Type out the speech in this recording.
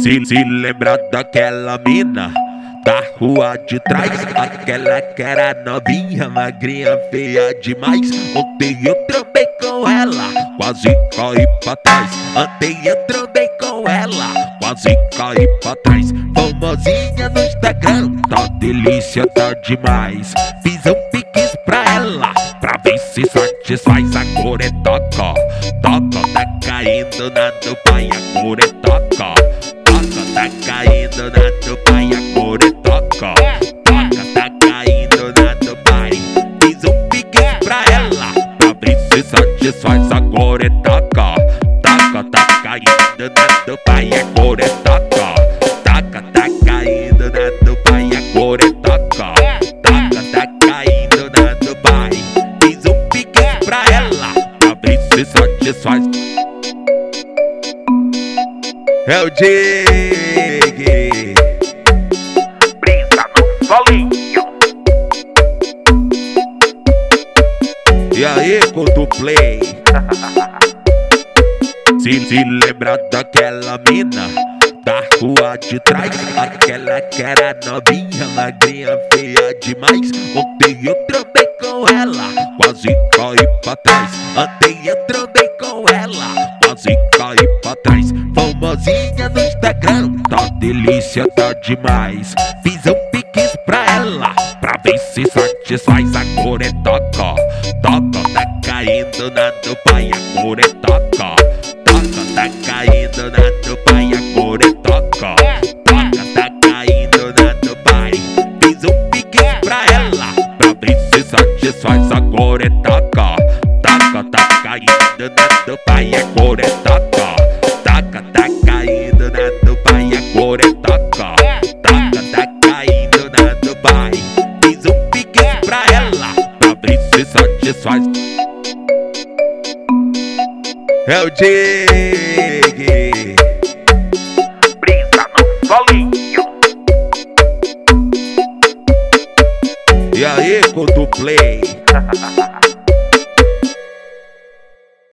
Se lembra daquela mina da rua de trás, aquela que era novinha, magrinha, feia demais. Ontem eu trombei com ela, quase caí pra trás. Ontem eu trombei com ela, quase caí pra trás. Famosinha no Instagram, tá delícia, tá demais. Fiz um piques pra ela, pra ver se satisfaz. Agora é toca, toca, tá caindo na Dubai. Agora é toca, toca, tá caindo na Dubai. Agora é toca, toca, tá caindo na Dubai. Fiz um piques pra ela, pra ver se satisfaz. Agora é toca, toca, tá caindo na Dubai. Agora é toca, toca, tá caindo na Dubai. Agora é toca, toca, tá caindo na Dubai. Fiz um piques pra ela, pra ver se satisfaz. É o Dig, brisa no solinho. e aí, Coldplay? Se lembra daquela mina da rua de trás, aquela que era novinha, magrinha, feia demais. Ontem eu trombei com ela, quase caí pra trás. Ontem eu trombei com ela, quase caí pra trás. Famosinha no Instagram, tá delícia, tá demais. Fiz um piques pra ela, pra ver se satisfaz. Agora é toca, toca, tá caindo na Dubai. Agora é toca, toca, tá caindo na Dubai. Agora é toca, toca, tá caindo na Dubai. Fiz um piques pra ela, pra ver se satisfaz. Agora é toca, toca, tá caindo na Dubai. Agora é toca, toca, tá caindo na Dubai. Agora é toca, toca, tá caindo na Dubai. Fiz um piques pra ela, pra ver se satisfaz. É o Dig, Brisa no solinho. e aí, Coldplay?